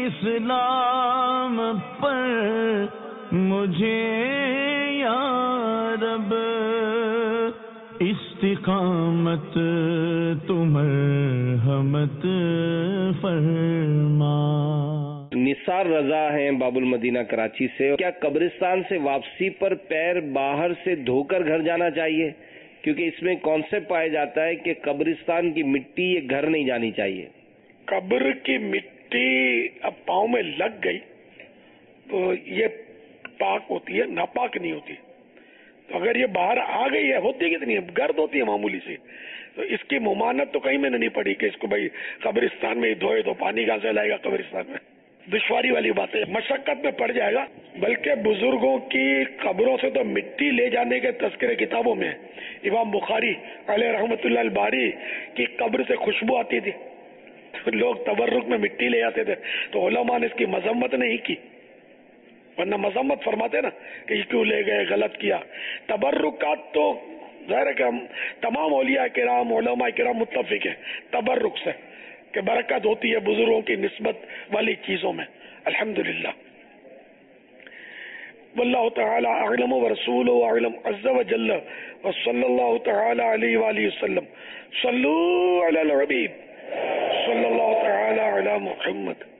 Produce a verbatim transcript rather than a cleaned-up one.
اسلام پر مجھے یا رب استقامت تو مرحمت فرما۔ نثار رضا ہیں باب المدینہ کراچی سے، کیا قبرستان سے واپسی پر پیر باہر سے دھو کر گھر جانا چاہیے؟ کیونکہ اس میں کانسیپٹ پایا جاتا ہے کہ قبرستان کی مٹی یہ گھر نہیں جانی چاہیے۔ قبر کی مٹی اب پاؤں میں لگ گئی تو یہ پاک ہوتی ہے، ناپاک نہیں ہوتی۔ تو اگر یہ باہر آ گئی ہے، ہوتی کتنی ہے، گرد ہوتی ہے معمولی سی، تو اس کی ممانت تو کہیں میں نے نہیں پڑھی کہ اس کو بھائی قبرستان میں ہی دھوئے تو پانی کہاں سے لائے گا قبرستان میں، دشواری والی بات ہے، مشقت میں پڑ جائے گا۔ بلکہ بزرگوں کی قبروں سے تو مٹی لے جانے کے تذکرے کتابوں میں، امام بخاری علیہ رحمۃ اللہ الباری کی قبر سے خوشبو آتی تھی، لوگ تبرک میں مٹی لے آتے تھے، تو علماء نے اس کی مذمت نہیں کی، ورنہ مذمت فرماتے نا کہ یہ کیوں لے گئے، غلط کیا۔ تبرکات تو ظاہر ہے کہ ہم تمام اولیاء کرام علماء کرام متفق ہیں تبرک سے کہ برکت ہوتی ہے بزرگوں کی نسبت والی چیزوں میں، الحمدللہ۔ واللہ تعالی اعلم ورسولہ اعلم عز وجل وصلی اللہ تعالی علیہ وآلہ وسلم۔ صلو علی الحبیب صلی اللہ تعالی علی محمد۔